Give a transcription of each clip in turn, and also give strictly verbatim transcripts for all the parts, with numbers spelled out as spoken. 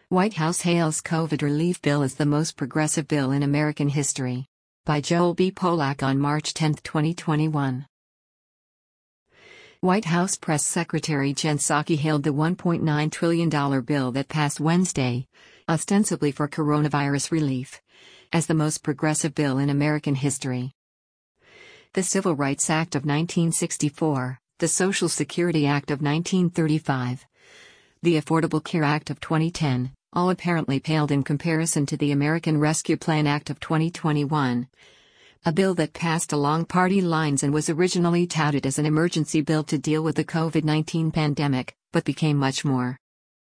White House hails COVID relief bill as the most progressive bill in American history. By Joel B. Polak on March tenth, twenty twenty-one. White House Press Secretary Jen Psaki hailed the one point nine trillion dollars bill that passed Wednesday, ostensibly for coronavirus relief, as the most progressive bill in American history. The Civil Rights Act of nineteen sixty-four, the Social Security Act of nineteen thirty-five, the Affordable Care Act of twenty ten, all apparently paled in comparison to the American Rescue Plan Act of twenty twenty-one, a bill that passed along party lines and was originally touted as an emergency bill to deal with the COVID nineteen pandemic, but became much more.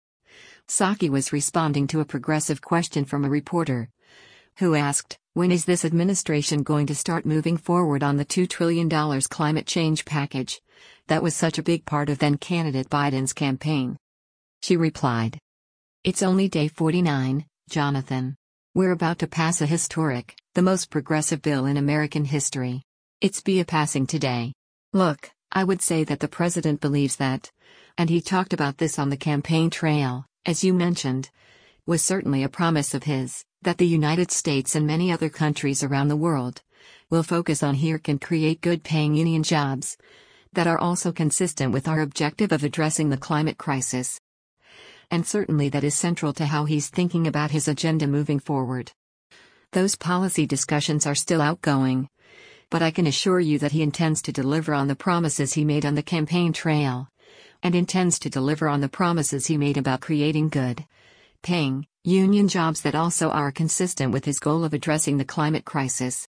Psaki was responding to a progressive question from a reporter, who asked, "When is this administration going to start moving forward on the two trillion dollars climate change package that was such a big part of then-candidate Biden's campaign?" She replied, "It's only day forty-nine, Jonathan. We're about to pass a historic, the most progressive bill in American history. It's be a passing today. Look, I would say that the president believes that, and he talked about this on the campaign trail, as you mentioned, was certainly a promise of his, that the United States and many other countries around the world will focus on here can create good-paying union jobs that are also consistent with our objective of addressing the climate crisis. And certainly that is central to how he's thinking about his agenda moving forward. Those policy discussions are still outgoing, but I can assure you that he intends to deliver on the promises he made on the campaign trail, and intends to deliver on the promises he made about creating good, paying, union jobs that also are consistent with his goal of addressing the climate crisis."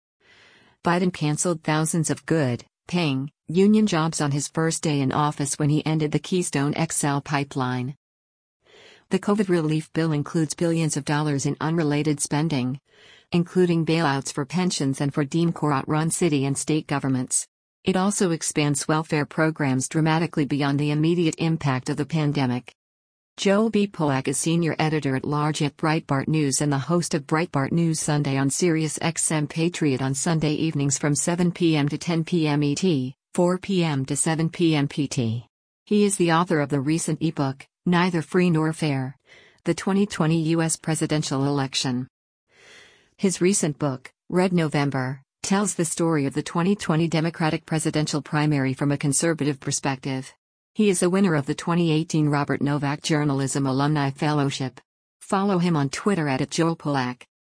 Biden canceled thousands of good, paying, union jobs on his first day in office when he ended the Keystone X L pipeline. The COVID relief bill includes billions of dollars in unrelated spending, including bailouts for pensions and for Democrat-run city and state governments. It also expands welfare programs dramatically beyond the immediate impact of the pandemic. Joel B. Polak is senior editor-at-large at Breitbart News and the host of Breitbart News Sunday on Sirius X M Patriot on Sunday evenings from seven p m to ten p m E T, four p m to seven p m P T. He is the author of the recent ebook, Neither Free Nor Fair: The twenty twenty U S Presidential Election. His recent book, Red November, tells the story of the twenty twenty Democratic presidential primary from a conservative perspective. He is a winner of the twenty eighteen Robert Novak Journalism Alumni Fellowship. Follow him on Twitter at Joel Polak.